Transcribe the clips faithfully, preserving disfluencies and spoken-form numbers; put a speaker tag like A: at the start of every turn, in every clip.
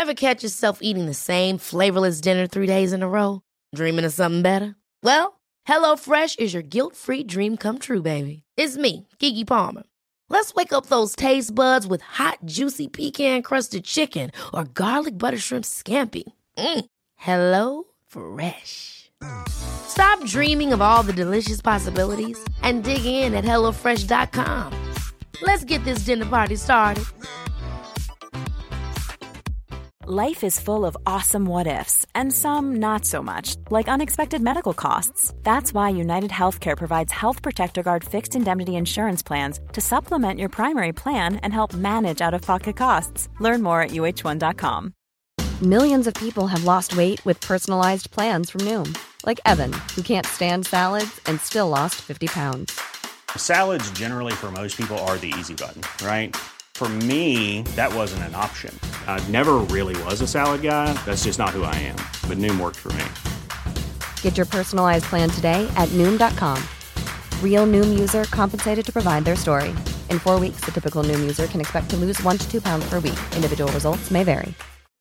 A: Ever catch yourself eating the same flavorless dinner three days in a row? Dreaming of something better? Well, HelloFresh is your guilt-free dream come true, baby. It's me, Keke Palmer. Let's wake up those taste buds with hot, juicy pecan-crusted chicken or garlic butter shrimp scampi. Mm. Hello Fresh. Stop dreaming of all the delicious possibilities and dig in at hello fresh dot com. Let's get this dinner party started.
B: Life is full of awesome what-ifs, and some not so much, like unexpected medical costs. That's why United Healthcare provides Health Protector Guard fixed indemnity insurance plans to supplement your primary plan and help manage out-of-pocket costs. Learn more at U H one dot com.
C: Millions of people have lost weight with personalized plans from Noom. Like Evan, who can't stand salads and still lost fifty pounds.
D: Salads generally for most people are the easy button, right? For me, that wasn't an option. I never really was a salad guy. That's just not who I am. But Noom worked for me.
C: Get your personalized plan today at Noom dot com. Real Noom user compensated to provide their story. In four weeks, the typical Noom user can expect to lose one to two pounds per week. Individual results may vary.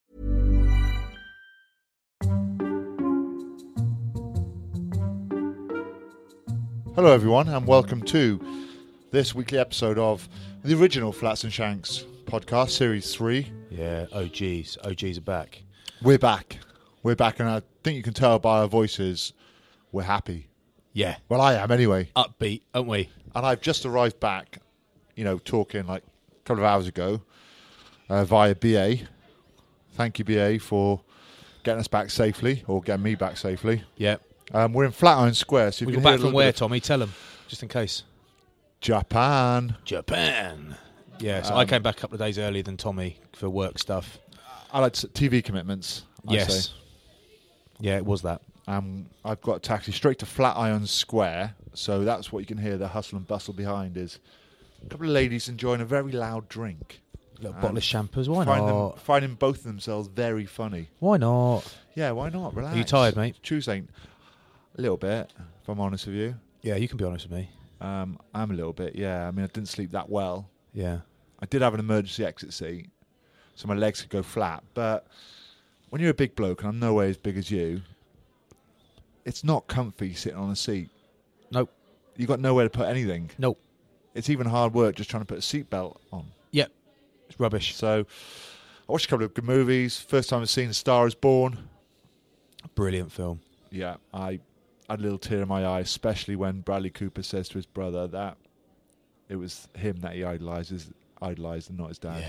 E: Hello everyone and welcome to this weekly episode of the original Flats and Shanks podcast, series three.
F: Yeah, O Gs. O Gs are back.
E: We're back. We're back and I think you can tell by our voices we're happy.
F: Yeah.
E: Well, I am anyway.
F: Upbeat, aren't we?
E: And I've just arrived back, you know, talking like a couple of hours ago uh, via B A. Thank you, B A, for getting us back safely, or getting me back safely.
F: Yeah.
E: Um, we're in Flatiron Square. So
F: we
E: you
F: got
E: can
F: back
E: hear
F: from where, Tommy? Tell them, just in case.
E: Japan.
F: Japan. Yeah, so
E: Um,
F: I came back a couple of days earlier than Tommy for work stuff.
E: I like T V commitments. I
F: Yes.
E: say.
F: Yeah, it was that.
E: Um, I've got a taxi straight to Flatiron Square, so that's what you can hear. The hustle and bustle behind is a couple of ladies enjoying a very loud drink.
F: A little bottle of champers. Why
E: find
F: not?
E: Them, finding both of themselves very funny.
F: Why not?
E: Yeah, why not? Relax.
F: Are you tired, mate?
E: Tuesday, a little bit, if I'm honest with you.
F: Yeah, you can be honest with me.
E: Um, I'm a little bit, yeah. I mean, I didn't sleep that well.
F: Yeah.
E: I did have an emergency exit seat, so my legs could go flat. But when you're a big bloke, and I'm no way as big as you, it's not comfy sitting on a seat.
F: Nope.
E: You've got nowhere to put anything.
F: Nope.
E: It's even hard work just trying to put a seatbelt on.
F: Yep. It's rubbish.
E: So I watched a couple of good movies. First time I've seen A Star Is Born.
F: Brilliant film.
E: Yeah, I had a little tear in my eye, especially when Bradley Cooper says to his brother that it was him that he idolizes, idolized and not his dad.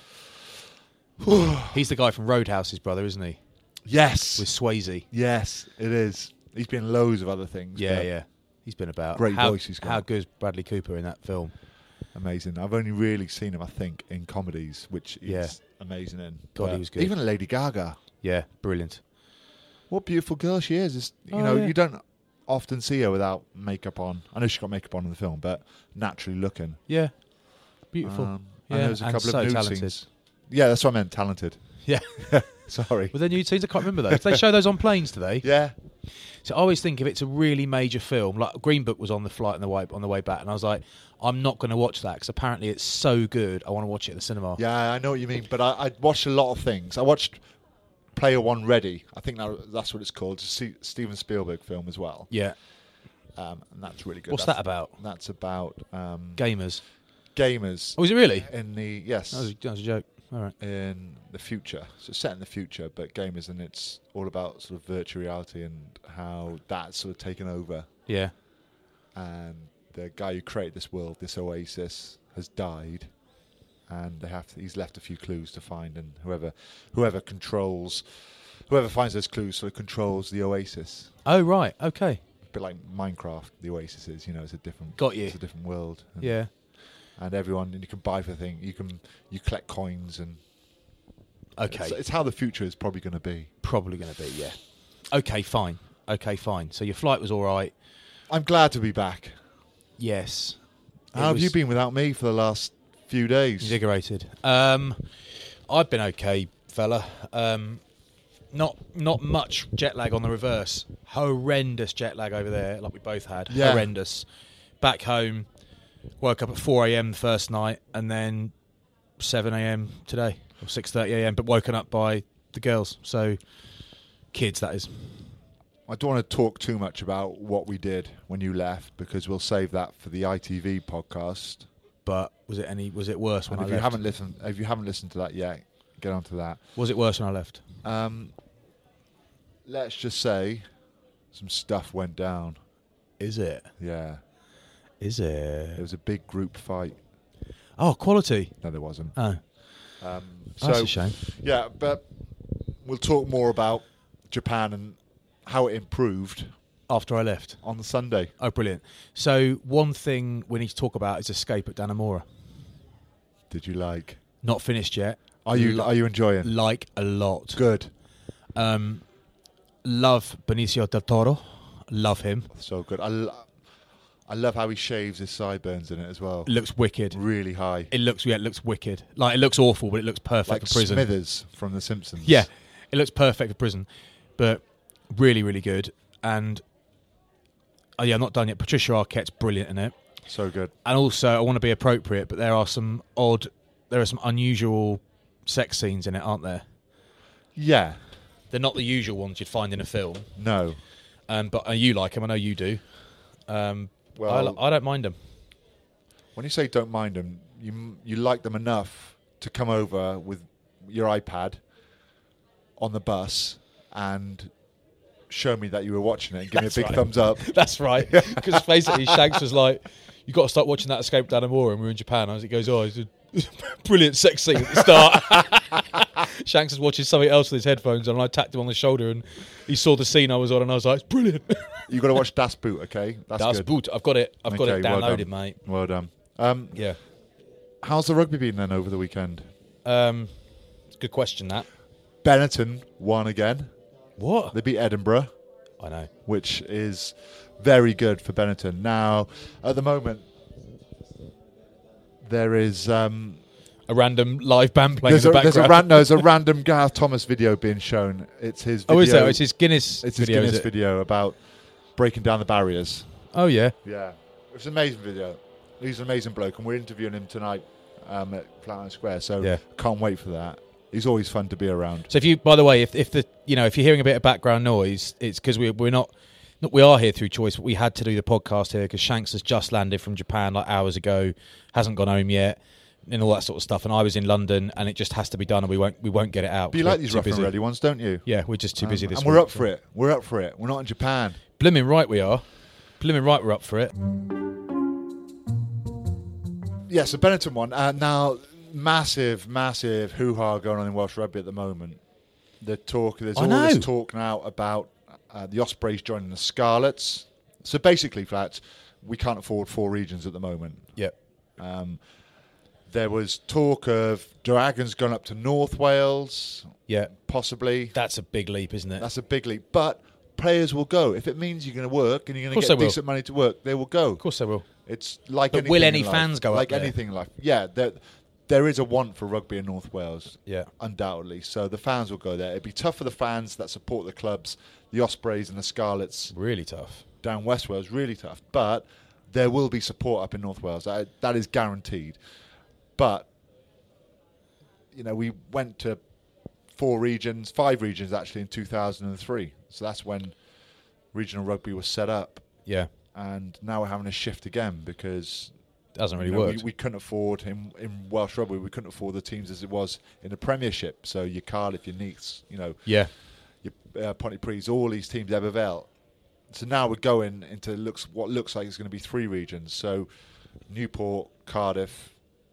F: Yeah. He's the guy from Roadhouse, his brother, isn't he?
E: Yes.
F: With Swayze.
E: Yes, it is. He's been in loads of other things.
F: Yeah, yeah. He's been about.
E: Great
F: how,
E: voice he's got.
F: How good is Bradley Cooper in that film?
E: Amazing. I've only really seen him, I think, in comedies, which he's
F: Yeah.
E: amazing in.
F: God,
E: But
F: he was good.
E: Even Lady Gaga.
F: Yeah, brilliant.
E: What beautiful girl she is. It's, you
F: Oh,
E: know,
F: yeah.
E: you don't often see her without makeup on. I know she's got makeup on in the film, but naturally looking.
F: Yeah. Beautiful.
E: Um,
F: yeah.
E: and there was a
F: and
E: couple
F: so
E: of nude
F: talented.
E: scenes. Yeah, that's what I meant, talented.
F: Yeah.
E: Sorry.
F: Were there nude scenes? I can't remember those. Did they show those on planes today?
E: Yeah.
F: So I always think if it's a really major film, like Green Book was on the flight on the way on the way back, and I was like, I'm not going to watch that because apparently it's so good. I want to watch it at the cinema.
E: Yeah, I know what you mean, but I, I watched a lot of things. I watched Player One Ready. I think that, that's what it's called. It's a Steven Spielberg film as well.
F: Yeah.
E: Um, and that's really good.
F: What's
E: that's,
F: that about?
E: That's about um,
F: Gamers.
E: gamers.
F: Oh, is it really?
E: In the yes,
F: That was, a, that was a joke. All right.
E: in the future. So it's set in the future, but gamers, and it's all about sort of virtual reality and how that's sort of taken over.
F: Yeah.
E: And the guy who created this world, this oasis, has died, and they have to, he's left a few clues to find, and whoever whoever controls, whoever finds those clues sort of controls the oasis.
F: Oh, right. Okay.
E: A bit like Minecraft, the oasis is, you know, it's a different,
F: Got you.
E: it's a different world. And,
F: Yeah.
E: and everyone, and you can buy for things, you can you collect coins, and
F: Okay.
E: it's, it's how the future is probably going to be.
F: Probably going to be, yeah. Okay, fine. Okay, fine. So your flight was all right.
E: I'm glad to be back.
F: Yes. It
E: How have
F: was
E: you been without me for the last few days?
F: Invigorated. Um, I've been okay, fella. Um, not not much jet lag on the reverse. Horrendous jet lag over there, like we both had.
E: Yeah.
F: Horrendous. Back home, woke up at four a.m. the first night, and then seven a.m. today. or six thirty a.m. but woken up by the girls. So kids, that is.
E: I don't want to talk too much about what we did when you left because we'll save that for the I T V podcast.
F: But was it any? Was it worse when
E: And
F: I
E: if
F: left?
E: you haven't listened, if you haven't listened to that yet, get onto that.
F: Was it worse when I left?
E: Um, let's just say some stuff went down.
F: Is it?
E: Yeah,
F: Is it?
E: it was a big group fight.
F: Oh, quality.
E: No, there wasn't.
F: Oh,
E: Um, so
F: that's a shame.
E: yeah, but we'll talk more about Japan and how it improved
F: After I left.
E: on the Sunday.
F: Oh, brilliant. So one thing we need to talk about is Escape at Dannemora.
E: Did you like?
F: Not finished yet.
E: Are you
F: Li-
E: are you enjoying?
F: Like a lot.
E: Good.
F: Um, love Benicio del Toro. Love him.
E: So good. I, lo- I love how he shaves his sideburns in it as well.
F: It looks wicked.
E: Really high.
F: It looks yeah, it looks wicked. Like it looks awful, but it looks perfect
E: Like
F: for prison.
E: Smithers from The Simpsons.
F: Yeah, it looks perfect for prison, but really, really good. And oh yeah, I'm not done yet. Patricia Arquette's brilliant in it.
E: So good.
F: And also, I want to be appropriate, but there are some odd, there are some unusual sex scenes in it, aren't there?
E: Yeah.
F: They're not the usual ones you'd find in a film.
E: No.
F: Um, but uh, you like them, I know you do. Um,
E: Well,
F: I, I don't mind them.
E: when you say don't mind them, you you like them enough to come over with your iPad on the bus and show me that you were watching it and give
F: That's
E: me a big
F: right.
E: thumbs up.
F: That's right. Because basically, Shanks was like, "You got to start watching that Escape Dannemora," and we were in Japan. As it goes, "Oh, it's a brilliant sex scene at the start." Shanks was watching something else with his headphones on, and I tapped him on the shoulder, and he saw the scene I was on, and I was like, "It's brilliant."
E: You got to watch Das Boot, okay? That's,
F: That's
E: good.
F: boot. I've got it. I've got
E: Okay,
F: it
E: well
F: downloaded,
E: done.
F: mate.
E: Well done. Um,
F: Yeah.
E: how's the rugby been then over the weekend?
F: Um, it's a good question. That.
E: Benetton won again.
F: What?
E: They beat Edinburgh,
F: I know.
E: which is very good for Benetton. Now, at the moment, there is um,
F: A random live band playing
E: there's,
F: in
E: a,
F: the
E: there's
F: background.
E: a ran- no, there's a random Gareth Thomas video being shown. It's his video.
F: Oh, is there? It's his Guinness
E: It's his
F: video. is
E: Guinness
F: it?
E: video about breaking down the barriers.
F: Oh yeah.
E: Yeah, it's an amazing video. He's an amazing bloke, and we're interviewing him tonight um, at Flatiron Square. So
F: Yeah.
E: can't wait for that. He's always fun to be around.
F: So if you, by the way, if if the you know if you're hearing a bit of background noise, it's because we we're not, not we are here through choice, but we had to do the podcast here because Shanks has just landed from Japan like hours ago, hasn't gone home yet, and all that sort of stuff. And I was in London, and it just has to be done, and we won't we won't get it out.
E: But you
F: We're
E: like these
F: too
E: rough
F: busy.
E: and ready ones, don't you?
F: Yeah, we're just too busy
E: Um,
F: this
E: and
F: week.
E: we're up for it. We're up for it. We're not in Japan.
F: Blimmin' right we are. Blimmin' right we're up for it.
E: Yes, the Benetton one. Uh, now, massive, massive hoo-ha going on in Welsh rugby at the moment. The talk, there's
F: I
E: all
F: know.
E: this talk now about uh, the Ospreys joining the Scarlets. So basically, Flats, we can't afford four regions at the moment.
F: Yep.
E: Um, there was talk of Dragons going up to North Wales,
F: Yeah.
E: possibly.
F: That's a big leap, isn't it?
E: That's a big leap. But players will go. If it means you're going to work and you're going
F: Course
E: to get
F: they will.
E: decent money to work, they will go.
F: Of course they will.
E: It's like
F: But
E: anything
F: will
E: in
F: any
E: life.
F: fans go up
E: like
F: there?
E: anything in life? Yeah, there, there is a want for rugby in North Wales,
F: Yeah.
E: undoubtedly. So the fans will go there. It'd be tough for the fans that support the clubs, the Ospreys and the Scarlets
F: Really tough.
E: down West Wales. Really tough, but there will be support up in North Wales. That, that is guaranteed. But you know, we went to four regions, five regions actually in two thousand three. So that's when regional rugby was set up.
F: Yeah.
E: And now we're having a shift again because
F: Hasn't really
E: you know, we,
F: worked.
E: we couldn't afford in, in Welsh rugby. We couldn't afford the teams as it was in the Premiership. So your Cardiff, your Neaths, you know,
F: Yeah.
E: your uh, Pontypridd, all these teams, Ebervale. So now we're going into looks what looks like it's going to be three regions. So Newport, Cardiff,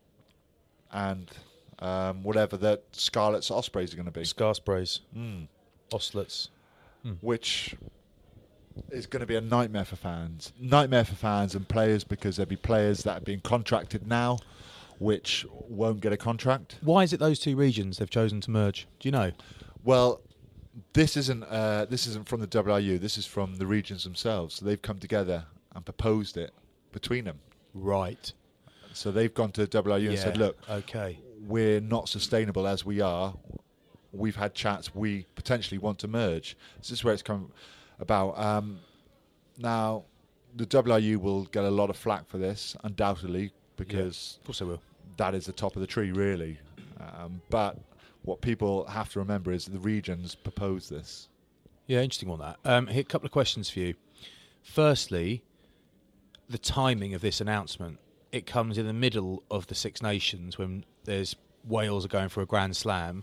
E: and um, whatever the Scarlets Ospreys are going to be,
F: Scar sprays.
E: mm.
F: Ostlets.
E: which is going to be a nightmare for fans. Nightmare for fans and players because there'll be players that are being contracted now, which won't get a contract.
F: Why is it those two regions they've chosen to merge? Do you know?
E: Well, this isn't uh, this isn't from the W R U. This is from the regions themselves. So they've come together and proposed it between them.
F: Right.
E: So they've gone to the W R U and said, "Look,
F: Okay.
E: we're not sustainable as we are. We've had chats. We potentially want to merge." This is where it's come about. Um, now, the W R U will get a lot of flack for this, undoubtedly, because
F: Of course they will.
E: that is the top of the tree, really. Um, but what people have to remember is the regions proposed this.
F: Yeah, interesting on that. Um, here, a couple of questions for you. Firstly, the timing of this announcement. It comes in the middle of the Six Nations when there's Wales are going for a Grand Slam.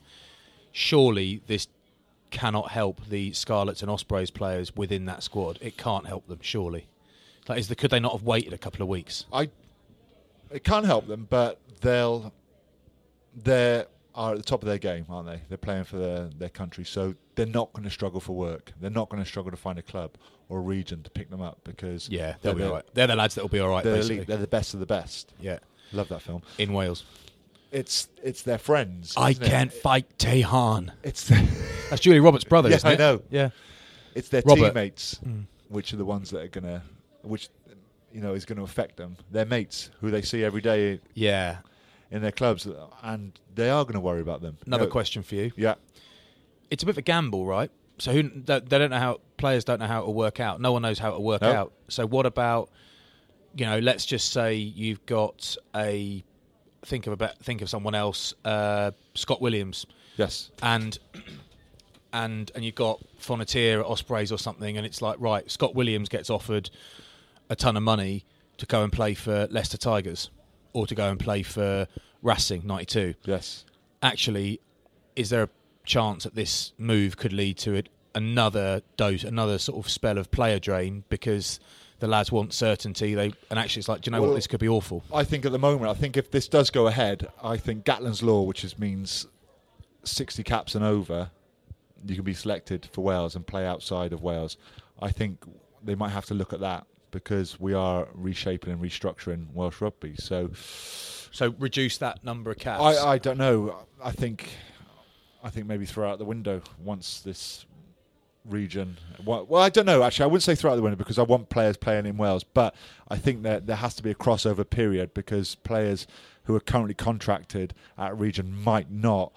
F: Surely this cannot help the Scarlets and Ospreys players within that squad. It can't help them, surely. Like, is the, could they not have waited a couple of weeks?
E: I, it can't help them, but they'll, they are at the top of their game, aren't they? They're playing for their, their country, so they're not going to struggle for work. They're not going to struggle to find a club or a region to pick them up because
F: yeah, they'll be all right. They're the lads that will be all right.
E: They're,
F: basically.
E: elite, they're the best of the best.
F: Yeah,
E: love that film.
F: In Wales,
E: it's it's their friends.
F: I
E: isn't
F: can't
E: it?
F: fight Tehan.
E: It's
F: that's Julie Roberts' brother.
E: Yeah,
F: isn't it?
E: I know.
F: Yeah,
E: it's their
F: Robert.
E: teammates, mm. which are the ones that are gonna, which you know is going to affect them. Their mates who they see every day.
F: Yeah.
E: In their clubs, and they are going to worry about them.
F: Another
E: you know,
F: question for you.
E: Yeah,
F: it's a bit of a gamble, right? So who, they don't know how players don't know how it will work out. No one knows how it will work
E: nope.
F: out. So what about, you know, let's just say you've got a think of a think of someone else, uh, Scott Williams.
E: Yes,
F: and and and you've got Fonetier at Ospreys or something, and it's like, right, Scott Williams gets offered a ton of money to go and play for Leicester Tigers. Or to go and play for Racing ninety-two.
E: Yes.
F: Actually, is there a chance that this move could lead to it, another dose, another sort of spell of player drain because the lads want certainty? They and actually, it's like, do you know
E: well,
F: what? This could be awful.
E: I think at the moment, I think if this does go ahead, I think Gatland's Law, which is, means sixty caps and over, you can be selected for Wales and play outside of Wales. I think they might have to look at that. Because we are reshaping and restructuring Welsh rugby, so
F: so reduce that number of caps.
E: I, I don't know. I think I think maybe throw out the window once this region. Well, well, I don't know. Actually, I wouldn't say throw out the window because I want players playing in Wales, but I think that there has to be a crossover period because players who are currently contracted at region might not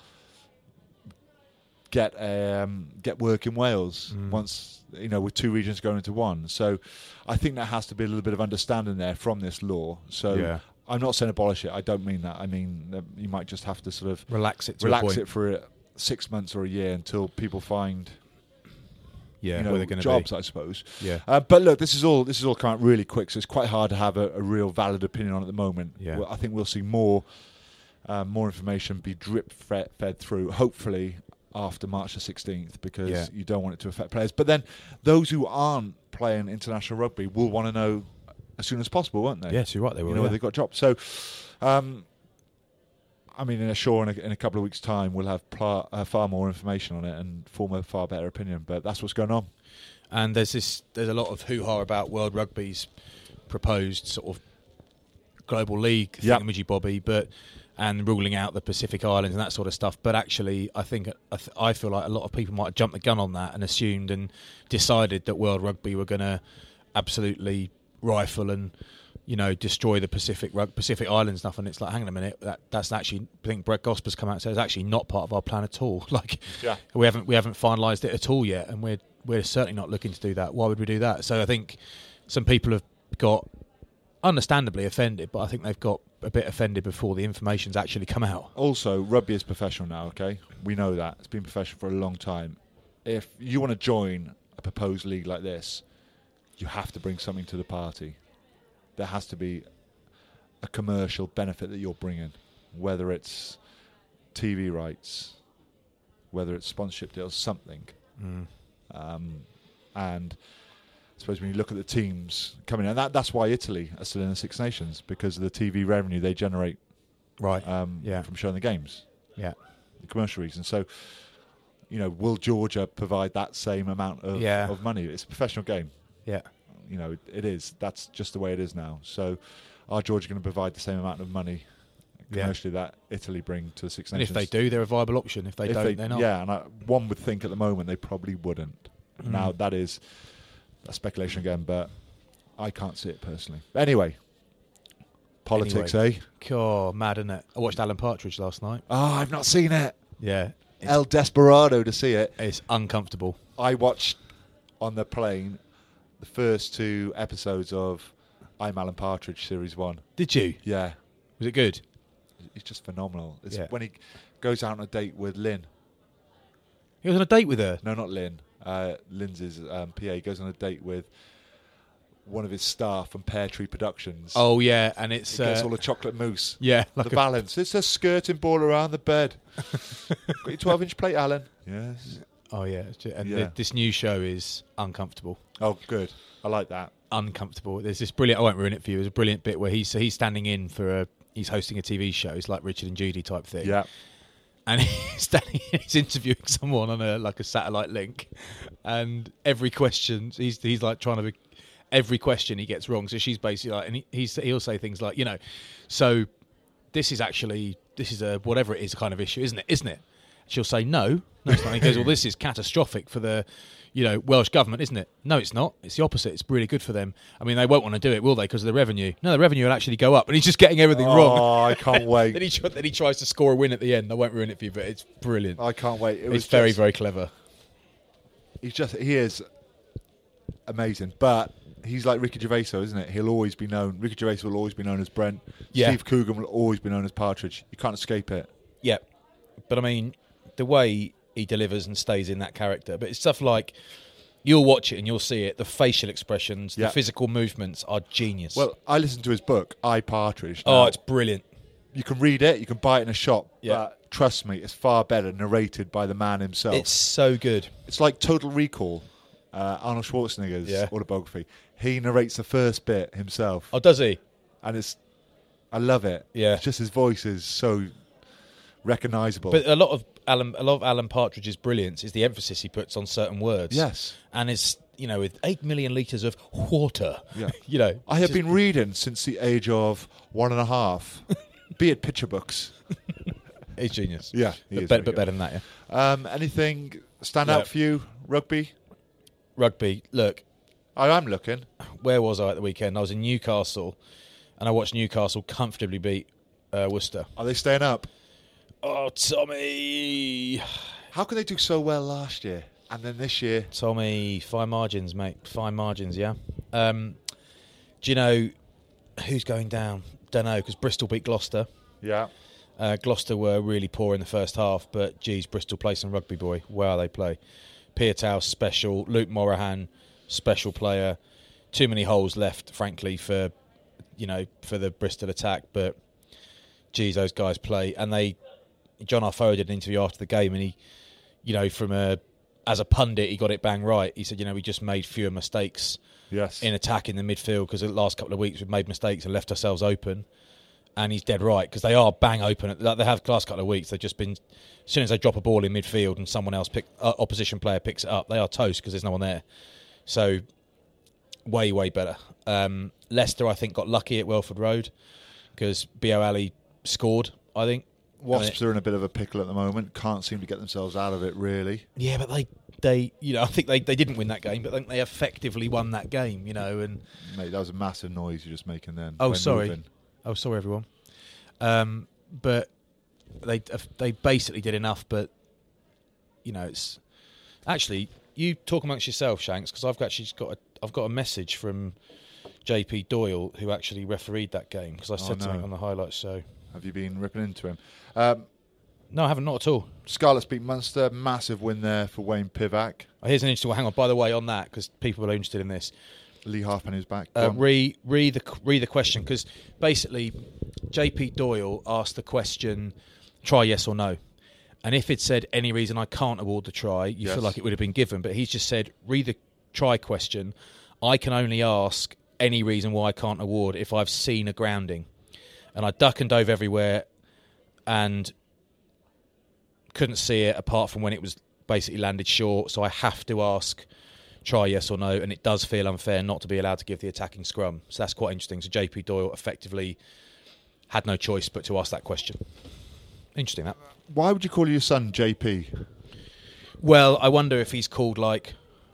E: get um, get work in Wales mm. once, you know, with two regions going into one. So I think there has to be a little bit of understanding there from this law. So
F: yeah.
E: I'm not saying abolish it. I don't mean that. I mean that you might just have to sort of
F: relax it to
E: relax
F: a point.
E: it for six months or a year until people find
F: yeah,
E: you know,
F: where they're gonna
E: jobs,
F: be.
E: I suppose.
F: Yeah.
E: Uh, but look, this is all this is all kind of really quick, so it's quite hard to have a, a real valid opinion on at the moment.
F: Yeah.
E: Well, I think we'll see more uh, more information be drip fed, fed through, hopefully after March the sixteenth, because
F: yeah.
E: you don't want it to affect players. But then those who aren't playing international rugby will want to know as soon as possible, won't they?
F: Yes, you're right. They will.
E: You know,
F: yeah.
E: where they got dropped. So, um, I mean, in a sure in a, in a couple of weeks' time, we'll have pl- uh, far more information on it and form a far better opinion. But that's what's going on.
F: And there's this. There's a lot of hoo-ha about World Rugby's proposed sort of global league
E: yep.
F: thingamajig-bobby, but. And ruling out the Pacific Islands and that sort of stuff. But actually, I think I, th- I feel like a lot of people might have jumped the gun on that and assumed and decided that World Rugby were going to absolutely rifle and, you know, destroy the Pacific rug- Pacific Islands stuff. And it's like, hang on a minute, that that's actually. I think Brett Gosper's come out and said it's actually not part of our plan at all. Like,
E: yeah.
F: we haven't we haven't finalised it at all yet, and we're we're certainly not looking to do that. Why would we do that? So I think some people have got. Understandably offended, but I think they've got a bit offended before the information's actually come out.
E: Also, rugby is professional now, okay? We know that. It's been professional for a long time. If you want to join a proposed league like this, you have to bring something to the party. There has to be a commercial benefit that you're bringing, whether it's T V rights, whether it's sponsorship deals, something.
F: Mm.
E: Um, and... I suppose when you look at the teams coming in, and that, that's why Italy are still in the Six Nations, because of the T V revenue they generate
F: right.
E: um,
F: yeah.
E: from showing the games.
F: Yeah.
E: The commercial reasons. So, you know, will Georgia provide that same amount of,
F: yeah.
E: of money? It's a professional game.
F: Yeah.
E: You know, it is. That's just the way it is now. So, are Georgia going to provide the same amount of money commercially yeah. that Italy bring to the Six
F: and
E: Nations?
F: And if they do, they're a viable option. If they
E: if
F: don't,
E: they,
F: they're not.
E: Yeah, and I, one would think at the moment they probably wouldn't. Mm. Now, that is... That's speculation again, but I can't see it personally. Anyway, politics,
F: anyway.
E: eh?
F: Oh, mad, isn't it? I watched Alan Partridge last night.
E: Oh, I've not seen it.
F: Yeah.
E: El Desperado to see it.
F: It's uncomfortable.
E: I watched on the plane the first two episodes of I'm Alan Partridge Series one.
F: Did you?
E: Yeah.
F: Was it good?
E: It's just phenomenal. It's
F: yeah.
E: when he goes out on a date with Lynn.
F: He was on a date with her.
E: No, not Lynn. Uh, Lynn's um, P A. Goes on a date with one of his staff from Pear Tree Productions.
F: Oh yeah, and it's
E: He gets
F: uh,
E: all the chocolate mousse.
F: yeah,
E: The
F: like a,
E: balance. It's a skirting ball around the bed. Got your twelve-inch plate, Alan? Yes.
F: oh yeah, it's ju- and
E: Yeah.
F: th- this new show is uncomfortable.
E: Oh, good. I like that.
F: Uncomfortable. There's this brilliant. I won't ruin it for you. There's a brilliant bit where he's so he's standing in for a. He's hosting a T V show. It's like Richard and Judy type thing.
E: Yeah.
F: And he's standing, he's interviewing someone on a like a satellite link, and every question he's he's like trying to be, every question he gets wrong. So she's basically like, and he, he's he'll say things like, you know, so this is actually this is a whatever it is kind of issue, isn't it? Isn't it? She'll say no, no, it's not. He goes, well, this is catastrophic for the, you know, Welsh government, isn't it? No, it's not. It's the opposite. It's really good for them. I mean, they won't want to do it, will they? Because of the revenue. No, the revenue will actually go up, and he's just getting everything
E: Oh,
F: wrong.
E: I can't wait.
F: then he tr- then he tries to score a win at the end. I won't ruin it for you, but it's brilliant.
E: I can't wait. It was
F: It's very
E: just-
F: very clever.
E: He's just he is amazing, but he's like Ricky Gervais, isn't it? He'll always be known. Ricky Gervais will always be known as Brent.
F: Yeah.
E: Steve Coogan will always be known as Partridge. You can't escape it.
F: Yeah, but I mean, the way he delivers and stays in that character. But it's stuff like you'll watch it and you'll see it. The facial expressions,
E: Yeah.
F: the physical movements are genius.
E: Well, I listened to his book, I Partridge.
F: oh,
E: Now,
F: it's brilliant.
E: you can read it, you can buy it in a shop,
F: Yeah.
E: but trust me, it's far better narrated by the man himself.
F: It's so good.
E: It's like Total Recall, uh, Arnold Schwarzenegger's
F: Yeah.
E: autobiography. He narrates the first bit himself,
F: Oh, does he?
E: and it's I love it.
F: Yeah.
E: It's just his voice is so recognisable.
F: But a lot of Alan, a lot of Alan Partridge's brilliance is the emphasis he puts on certain words.
E: Yes.
F: and it's you know with eight million litres of water.
E: Yeah.
F: you know,
E: I have
F: just-
E: been reading since the age of one and a half, be it picture books.
F: He's genius.
E: Yeah, he
F: but,
E: is
F: bet-
E: very
F: but
E: good.
F: better than that. Yeah.
E: Um, anything stand
F: Yeah.
E: out for you? Rugby?
F: Rugby. Look,
E: I am looking.
F: where was I at the weekend? I was in Newcastle, and I watched Newcastle comfortably beat uh, Worcester.
E: Are they staying up?
F: Oh, Tommy.
E: How could they do so well last year and then this year?
F: Tommy, fine margins, mate. Fine margins, yeah. Um, do you know who's going down? Don't know, because Bristol beat Gloucester.
E: Yeah.
F: Uh, Gloucester were really poor in the first half, but geez, Bristol play some rugby, boy. Wow, they play. Peartow, special. Luke Morahan, special player. Too many holes left, frankly, for you know for the Bristol attack. But geez, those guys play, and they. John Arfoe did an interview after the game, and he, you know, from a as a pundit, he got it bang right. He said, you know, we just made fewer mistakes
E: Yes.
F: in attack in the midfield because the last couple of weeks we've made mistakes and left ourselves open. And he's dead right because they are bang open. Like they have the last couple of weeks. They've just been, as soon as they drop a ball in midfield and someone else pick uh, opposition player picks it up, they are toast because there's no one there. So way way better. Um, Leicester, I think, got lucky at Welford Road because Bio Ali scored. I think.
E: Wasps are in a bit of a pickle at the moment. Can't seem to get themselves out of it, really.
F: Yeah, but they, they, you know, I think they, they didn't win that game, but I think they effectively won that game. You know, and
E: Mate, that was a massive noise you're just making then.
F: Oh,
E: when
F: sorry.
E: moving.
F: Oh, sorry, everyone. Um, but they they basically did enough. But you know, it's actually you talk amongst yourself, Shanks, because I've actually got a, I've got a message from J P Doyle who actually refereed that game because I said
E: no.
F: something on the highlights show.
E: Have you been ripping into him? Um,
F: No, I haven't, not at all.
E: Scarlets beat Munster. Massive win there for Wayne Pivac.
F: Oh, here's an interesting one. Hang on, by the way, on that because people are interested in this.
E: Lee Halfpenny's back. Go
F: Uh,
E: on.
F: re re the re the question because basically J P Doyle asked the question, try yes or no, and if it said any reason I can't award the try, you
E: Yes.
F: feel like it would have been given. But he's just said read the try question. I can only ask any reason why I can't award if I've seen a grounding, and I duck and dove everywhere, and couldn't see it apart from when it was basically landed short. So I have to ask. Try yes or no, and it does feel unfair not to be allowed to give the attacking scrum. So that's quite interesting. So J P Doyle effectively had no choice but to ask that question. Interesting, that.
E: Why would you call your son J P?
F: Well, I wonder if he's called like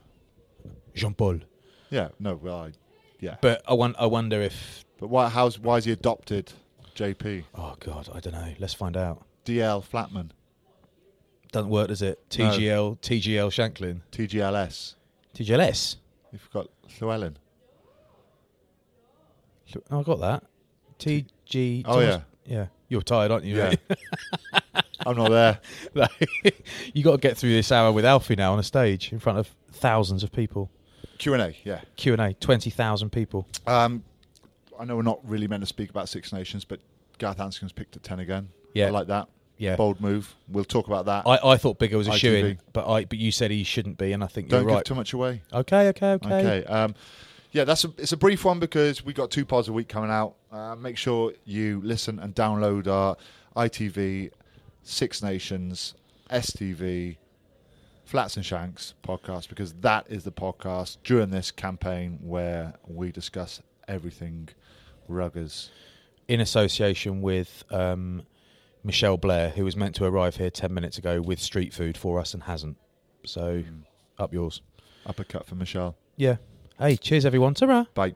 F: Jean-Paul.
E: Yeah, no, well, I, yeah.
F: But I, won- I wonder if...
E: But why? How's why is he adopted J P?
F: Oh, God, I don't know. Let's find out.
E: D L Flatman,
F: Doesn't work, does it? T G L, T G L Shanklin.
E: T G L S.
F: T G L S?
E: You've got Llewellyn.
F: Oh, I got that. T G...
E: Oh, yeah.
F: Yeah. You're tired, aren't you?
E: Yeah. I'm not there.
F: You got to get through this hour with Alfie now on a stage in front of thousands of people.
E: Q and A, yeah.
F: Q and A, twenty thousand people.
E: Um, I know we're not really meant to speak about Six Nations, but Gareth Anscombe's picked at ten again.
F: Yeah.
E: I like that.
F: Yeah.
E: Bold move. We'll talk about that.
F: I, I thought Bigger was a
E: I T V.
F: shoo-in, but I but you said he shouldn't be, and I think
E: Don't
F: you're
E: give
F: right.
E: too much away.
F: Okay, okay, okay.
E: Okay. Um, yeah, that's a, it's a brief one because we got two pods a week coming out. Uh, make sure you listen and download our I T V, Six Nations, S T V, Flats and Shanks podcast, because that is the podcast during this campaign where we discuss everything Ruggers.
F: In association with um, Michelle Blair, who was meant to arrive here ten minutes ago with street food for us and hasn't. So, mm. up yours.
E: Uppercut for Michelle.
F: Yeah. Hey, cheers everyone. Ta-ra.
E: Bye.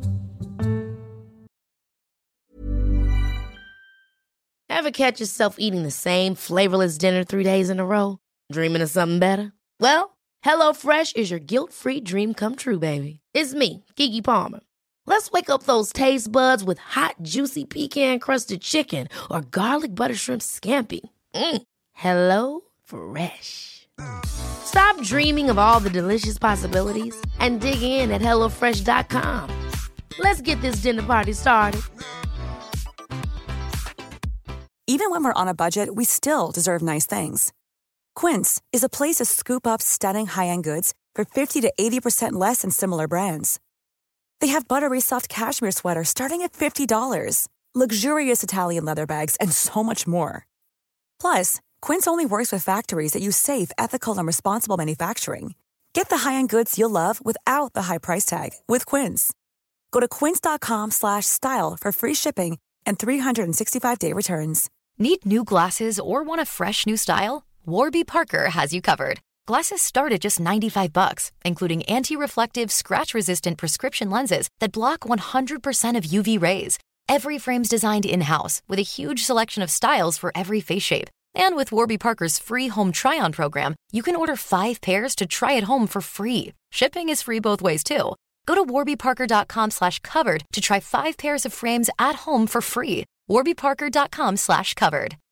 A: Ever catch yourself eating the same flavorless dinner three days in a row? Dreaming of something better? Well, HelloFresh is your guilt-free dream come true, baby. It's me, Keke Palmer. Let's wake up those taste buds with hot, juicy pecan-crusted chicken or garlic butter shrimp scampi. Mm. Hello Fresh. Stop dreaming of all the delicious possibilities and dig in at hello fresh dot com. Let's get this dinner party started.
G: Even when we're on a budget, we still deserve nice things. Quince is a place to scoop up stunning high-end goods for fifty to eighty percent less than similar brands. They have buttery soft cashmere sweaters starting at fifty dollars, luxurious Italian leather bags, and so much more. Plus, Quince only works with factories that use safe, ethical, and responsible manufacturing. Get the high-end goods you'll love without the high price tag with Quince. Go to quince.com slash style for free shipping and three sixty-five day returns.
H: Need new glasses or want a fresh new style? Warby Parker has you covered. Glasses start at just ninety-five bucks, including anti-reflective, scratch-resistant prescription lenses that block one hundred percent of U V rays. Every frame's designed in-house with a huge selection of styles for every face shape. And with Warby Parker's free home try-on program, you can order five pairs to try at home for free. Shipping is free both ways, too. Go to warbyparker.com slash covered to try five pairs of frames at home for free. warbyparker.com slash covered.